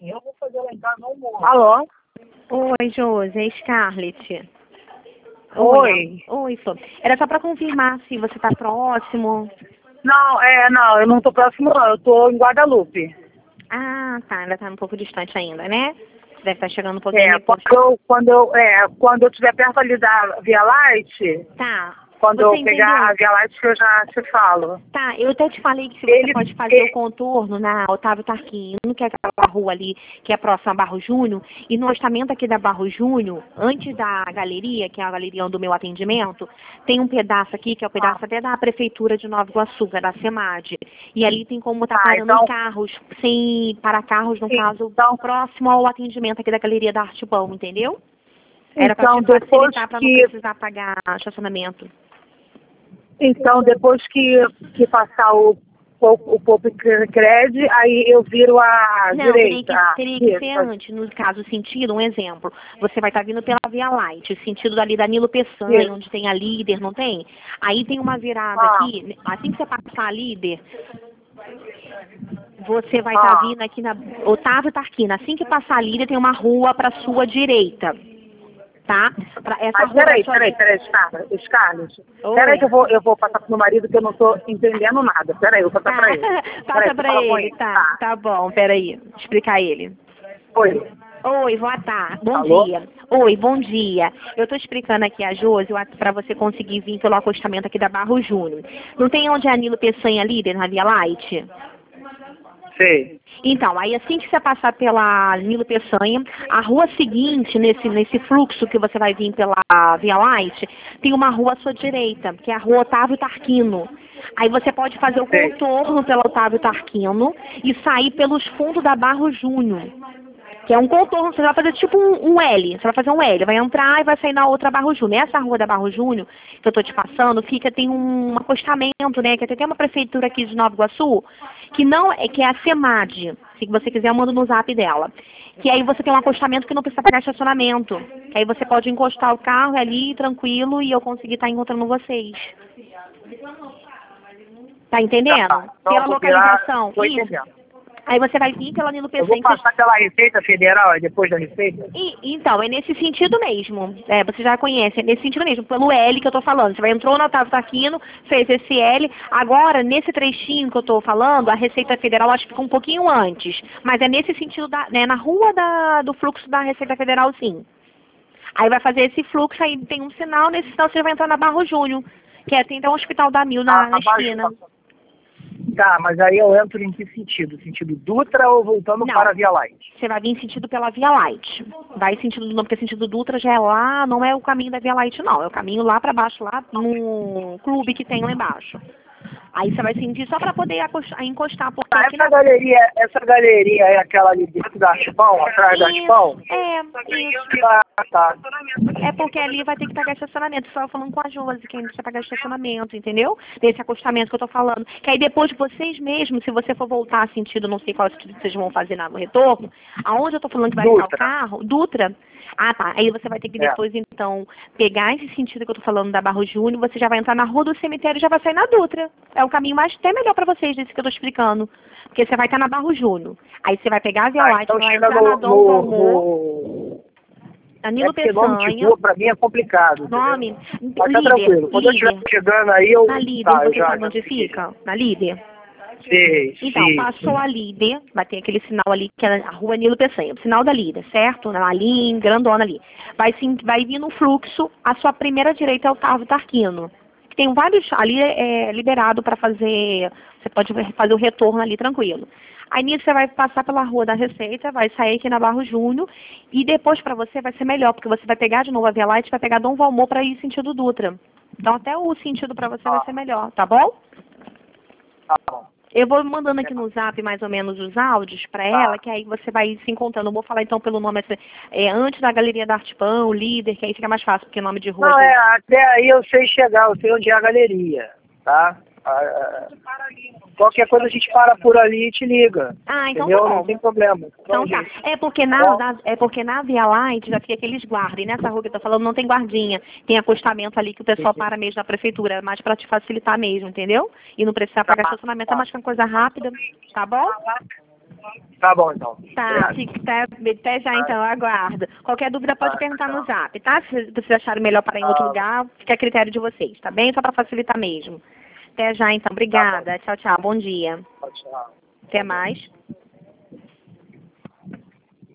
Eu vou fazer lá em casa no almoço. Alô? Oi, Josi, é Scarlett. Oi. Oi, Flor. Era só para confirmar se você está próximo. Não, eu não tô próximo não, eu tô em Guadalupe. Ah, tá, ainda tá um pouco distante ainda, né? Você deve estar chegando um pouquinho depois. Quando eu estiver perto ali da Via Light, Tá. quando Você eu pegar a entendeu? Via Light eu já te falo. Tá, eu até te falei que se você pode fazer o contorno na Otávio Tarquino, que é aquela rua ali que é próxima a Barro Júnior, e no orçamento aqui da Barro Júnior, antes da galeria, que é a galeria do meu atendimento, tem um pedaço aqui, que é o pedaço até da Prefeitura de Nova Iguaçu, que é da SEMAD. E ali tem como estar parando então, carros, sem parar carros, no caso, então, próximo ao atendimento aqui da galeria da Arte Bom, entendeu? Era para então te depois facilitar, para não que precisar pagar estacionamento. Então, depois que passar o Poupe Cred, aí eu viro a Não, direita. teria que ser antes, no caso, sentido, um exemplo. Você vai estar vindo pela Via Light, sentido dali da Nilo Peçanha, onde tem a líder, não tem? Aí tem uma virada aqui, assim que você passar a líder, você vai estar vindo aqui na Otávio Tarquina. Assim que passar a líder, tem uma rua para sua direita. Tá? Peraí, Scarlett. Peraí que eu vou passar pro meu marido que eu não tô entendendo nada. Peraí, eu vou passar pra ele. Passa pra ele, tá bom, peraí. Explicar a ele. Oi. Oi, boa tarde. Bom Alô? dia. Oi, bom dia. Eu tô explicando aqui a Josi para você conseguir vir pelo acostamento aqui da Barro Júnior. Não tem onde é a Nilo Peçanha líder na Via Light? Sei. Então, aí assim que você passar pela Nilo Peçanha, a rua seguinte, nesse fluxo que você vai vir pela Via Light, tem uma rua à sua direita, que é a rua Otávio Tarquino. Aí você pode fazer o contorno pela Otávio Tarquino e sair pelos fundos da Barro Júnior. Que é um contorno, você vai fazer tipo um L. Você vai fazer um L, vai entrar e vai sair na outra Barro Júnior. Essa rua da Barro Júnior, que eu tô te passando, tem um acostamento, né? Que tem uma prefeitura aqui de Nova Iguaçu, que é a SEMAD. Se você quiser, eu mando no zap dela. Que aí você tem um acostamento que não precisa pagar estacionamento. Que aí você pode encostar o carro ali, tranquilo, e eu conseguir estar encontrando vocês. Tá entendendo? Tá, então Pela localização. Tô Isso. entendendo. Aí você vai vir pela Nilo Eu vou Peçanha. passar pela Receita Federal depois da Receita? Então, é nesse sentido mesmo. Você já conhece, é nesse sentido mesmo, pelo L que eu tô falando. Você vai entrou no Otávio Tarquino, fez esse L. Agora, nesse trechinho que eu tô falando, a Receita Federal acho que fica um pouquinho antes. Mas é nesse sentido, na rua do fluxo da Receita Federal, sim. Aí vai fazer esse fluxo, aí tem um sinal, nesse sinal você vai entrar na Barro Júnior, que tem até um Hospital da Mil na esquina. Tá, mas aí eu entro em que sentido? Sentido Dutra ou voltando para a Via Light? Você vai vir em sentido pela Via Light. Vai sentido, não, porque sentido Dutra já é lá, não é o caminho da Via Light, não. É o caminho lá para baixo, lá no clube que tem lá embaixo. Aí você vai sentir só para poder encostar, porque aqui essa galeria é aquela ali dentro da Artipão, atrás da Artipão? Isso. Tá. É porque ali vai ter que pagar estacionamento. Só falando com a Josi, que ainda precisa pagar estacionamento, entendeu? Desse acostamento que eu tô falando. Que aí depois vocês mesmos, se você for voltar sentido, não sei qual sentido que vocês vão fazer no retorno, aonde eu tô falando que vai ficar o carro, Dutra. Ah, tá. Aí você vai ter que depois, então, pegar esse sentido que eu tô falando da Barro Júnior, você já vai entrar na rua do cemitério e já vai sair na Dutra. É o caminho mais até melhor pra vocês, desse que eu tô explicando. Porque você vai estar na Barro Júnior. Aí você vai pegar a Via Light, então vai entrar na Dom Valmor. Danilo Peçanha. Nome de rua pra mim é complicado. Nome? Mas tá tranquilo. Quando eu estiver chegando aí, eu... Na líder, você sabe onde fica? Na líder? Então, passou a líder, vai ter aquele sinal ali, que é a rua Nilo Peçanha, o sinal da líder, certo? Ali, grandona ali. Vai vir no fluxo, a sua primeira direita é o Otávio Tarquino. Tem vários, ali é liberado para fazer, você pode fazer o retorno ali tranquilo. Aí nisso você vai passar pela Rua da Receita, vai sair aqui na Barro Júnior, e depois para você vai ser melhor, porque você vai pegar de novo a Via Light, vai pegar Dom Valmor para ir sentido Dutra. Então até o sentido para você vai ser melhor, tá bom? Tá bom. Eu vou mandando aqui no zap mais ou menos os áudios para ela, que aí você vai se encontrando. Eu vou falar então pelo nome, antes da Galeria da Artipão, o líder, que aí fica mais fácil, porque nome de rua... Não, até aí eu sei chegar, eu sei onde é a galeria, tá? Qualquer coisa a gente para por ali e te liga. Ah, então entendeu? tá bom. Não tem problema. Então tá. É porque na Via Light já fica aqueles guardas. E nessa rua que eu tô falando não tem guardinha. Tem acostamento ali que o pessoal para mesmo na prefeitura. É mais pra te facilitar mesmo, entendeu? E não precisar pagar estacionamento. É mais que uma coisa rápida. Tá bom? Tá bom, então. Tá, Obrigado. até já então, eu aguardo. Qualquer dúvida pode perguntar no zap, tá? Se vocês acharem melhor para ir em outro lugar, fica a critério de vocês, tá bem? Só para facilitar mesmo. Até já então, obrigada. Tchau, tchau, bom dia. Tchau. Até mais.